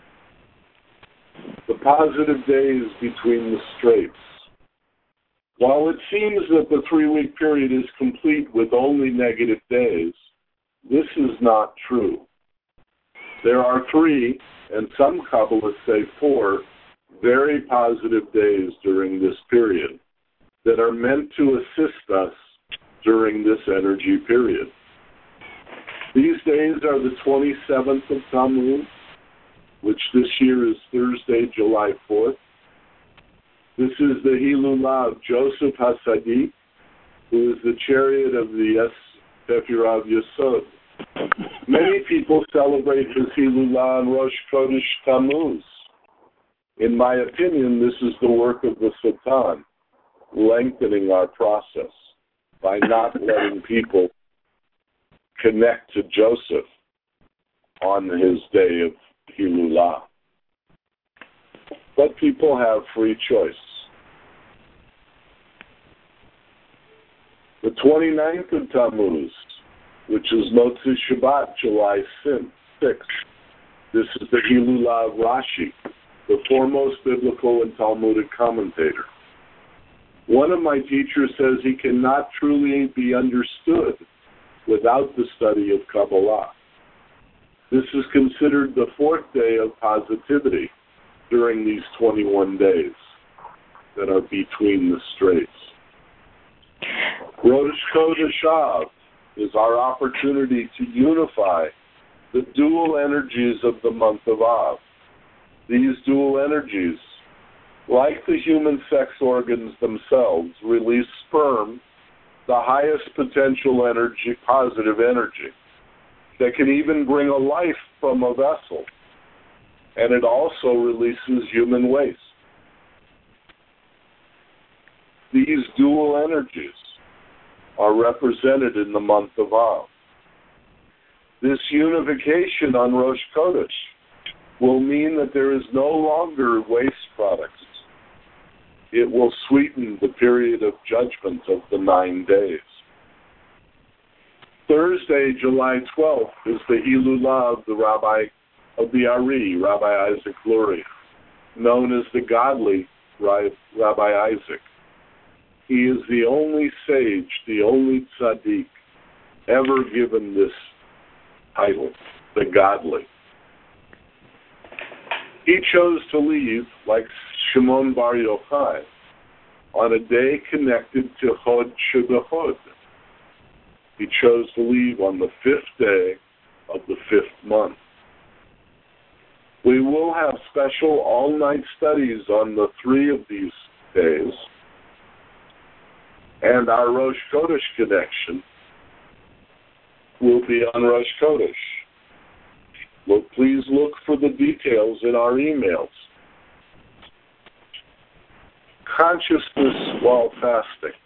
The positive days between the straits. While it seems that the 3-week period is complete with only negative days, this is not true. There are 3, and some Kabbalists say 4, very positive days during this period that are meant to assist us during this energy period. These days are the 27th of Tammuz, which this year is Thursday, July 4th. This is the Hilulah of Joseph HaSadiq, who is the chariot of the Sephirah of Yesod. Many people celebrate his Hilulah on Rosh Chodesh Tammuz. In my opinion, this is the work of the Satan, lengthening our process by not letting people connect to Joseph on his day of Hilulah. But people have free choice. The 29th of Tammuz, which is Motzi Shabbat, July 6th. This is the Hilulah of Rashi, the foremost biblical and Talmudic commentator. One of my teachers says he cannot truly be understood without the study of Kabbalah. This is considered the 4th day of positivity during these 21 days that are between the straits. Rosh Chodesh Av is our opportunity to unify the dual energies of the month of Av. These dual energies, like the human sex organs themselves, release sperm, the highest potential energy, positive energy, that can even bring a life from a vessel. And it also releases human waste. These dual energies are represented in the month of Av. This unification on Rosh Chodesh will mean that there is no longer waste products. It will sweeten the period of judgment of the 9 days. Thursday, July 12th, is the Hilulah of the Rabbi of the Ari, Rabbi Isaac Luria, known as the godly Rabbi Isaac. He is the only sage, the only tzaddik ever given this title, the godly. He chose to leave, like Shimon Bar Yochai, on a day connected to Hod Shebehod. He chose to leave on the 5th day of the 5th month. We will have special all-night studies on the 3 of these days, and our Rosh Chodesh connection will be on Rosh Chodesh. Well, please look for the details in our emails. Consciousness while fasting.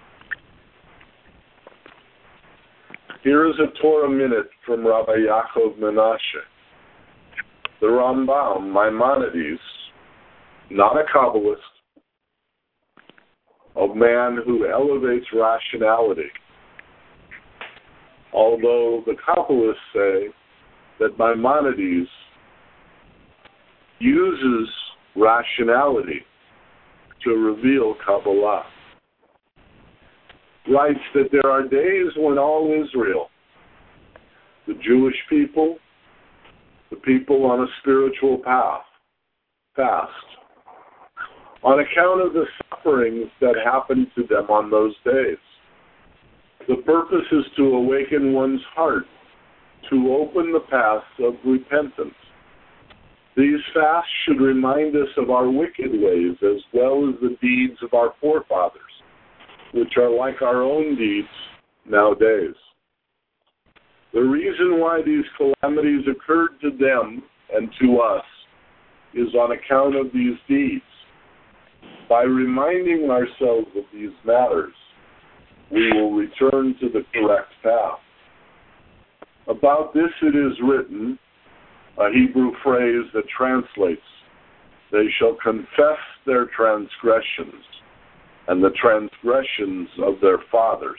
Here is a Torah minute from Rabbi Yaakov Menashe. The Rambam, Maimonides, not a Kabbalist, a man who elevates rationality. Although the Kabbalists say that Maimonides uses rationality to reveal Kabbalah, writes that there are days when all Israel, the Jewish people, the people on a spiritual path, fast, on account of the sufferings that happened to them on those days. The purpose is to awaken one's heart, to open the paths of repentance. These fasts should remind us of our wicked ways as well as the deeds of our forefathers, which are like our own deeds nowadays. The reason why these calamities occurred to them and to us is on account of these deeds. By reminding ourselves of these matters, we will return to the correct path. About this it is written, a Hebrew phrase that translates, "They shall confess their transgressions and the transgressions of their fathers."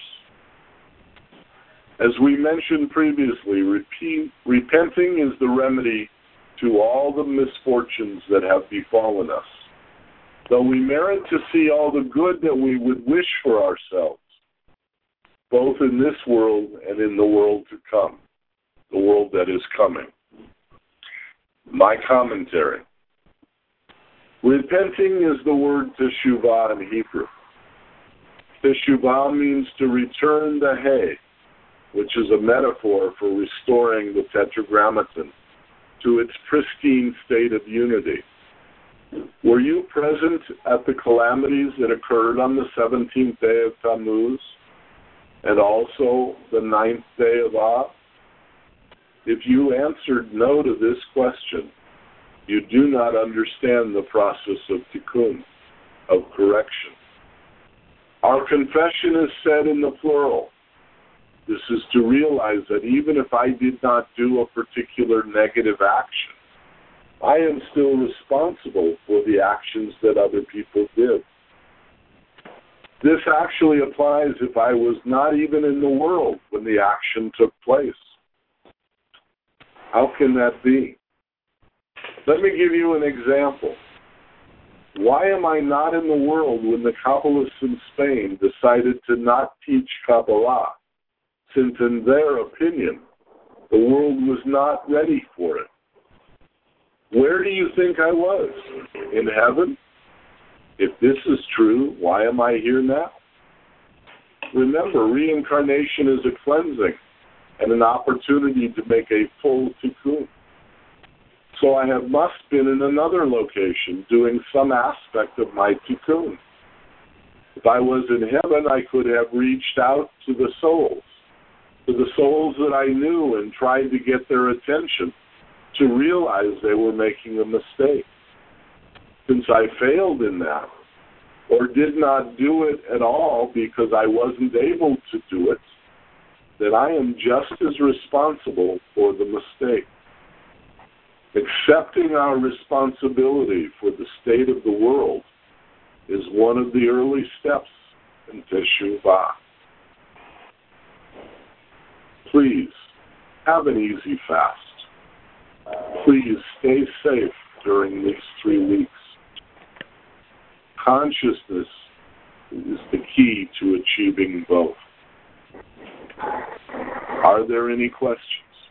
As we mentioned previously, repenting is the remedy to all the misfortunes that have befallen us. Though we merit to see all the good that we would wish for ourselves, both in this world and in the world to come, the world that is coming. My commentary. Repenting is the word teshuvah in Hebrew. Teshuvah means to return the hay, which is a metaphor for restoring the Tetragrammaton to its pristine state of unity. Were you present at the calamities that occurred on the 17th day of Tammuz and also the 9th day of Av? If you answered no to this question, you do not understand the process of tikkun, of correction. Our confession is said in the plural. This is to realize that even if I did not do a particular negative action, I am still responsible for the actions that other people did. This actually applies if I was not even in the world when the action took place. How can that be? Let me give you an example. Why am I not in the world when the Kabbalists in Spain decided to not teach Kabbalah, since in their opinion, the world was not ready for it? Where do you think I was? In heaven? If this is true, why am I here now? Remember, reincarnation is a cleansing and an opportunity to make a full tikkun. So I must have been in another location doing some aspect of my tikkun. If I was in heaven, I could have reached out to the souls that I knew and tried to get their attention to realize they were making a mistake. Since I failed in that, or did not do it at all because I wasn't able to do it, then I am just as responsible for the mistake. Accepting our responsibility for the state of the world is one of the early steps in Teshuvah. Please, have an easy fast. Please stay safe during these 3 weeks. Consciousness is the key to achieving both. Are there any questions?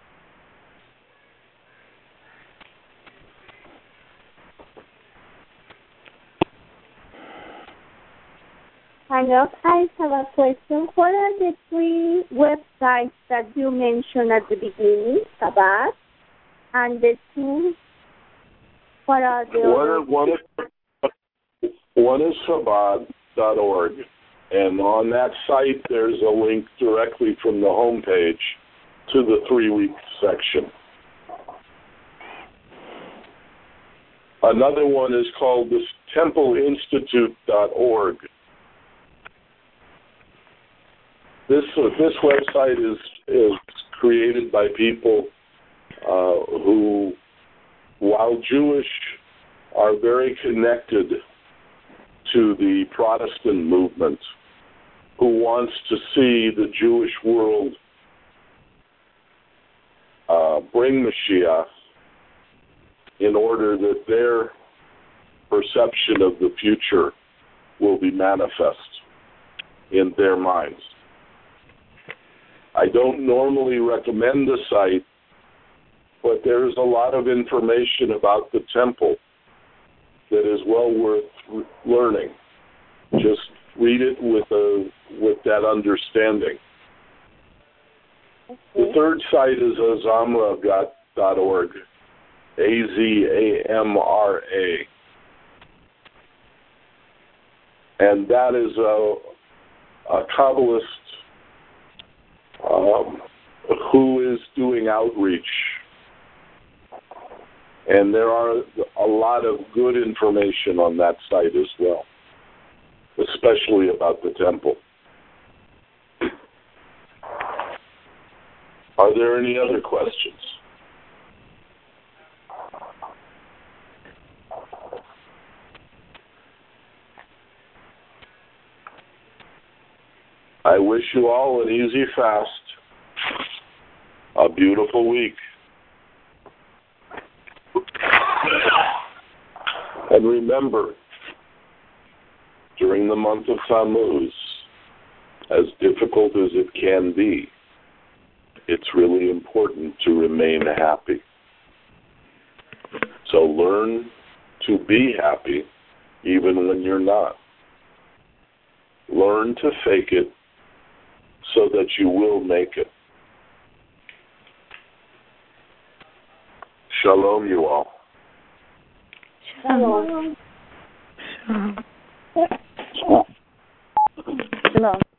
I have a question. What are the three websites that you mentioned at the beginning, Chabad? And the two, what are the One is Chabad.org, and on that site there's a link directly from the homepage to the 3-week section. Another one is called the templeinstitute.org. This website is created by people who, while Jewish, are very connected to the Protestant movement, who wants to see the Jewish world bring Mashiach in order that their perception of the future will be manifest in their minds. I don't normally recommend the site, but there's a lot of information about the temple that is well worth learning. Just read it with that understanding. The third site is azamra.org, AZAMRA. And that is a Kabbalist who is doing outreach. And there are a lot of good information on that site as well, especially about the temple. Are there any other questions? I wish you all an easy fast, a beautiful week. And remember, during the month of Tammuz, as difficult as it can be, it's really important to remain happy. So learn to be happy even when you're not. Learn to fake it so that you will make it. Shalom, you all. Shalom. Shalom. Shalom.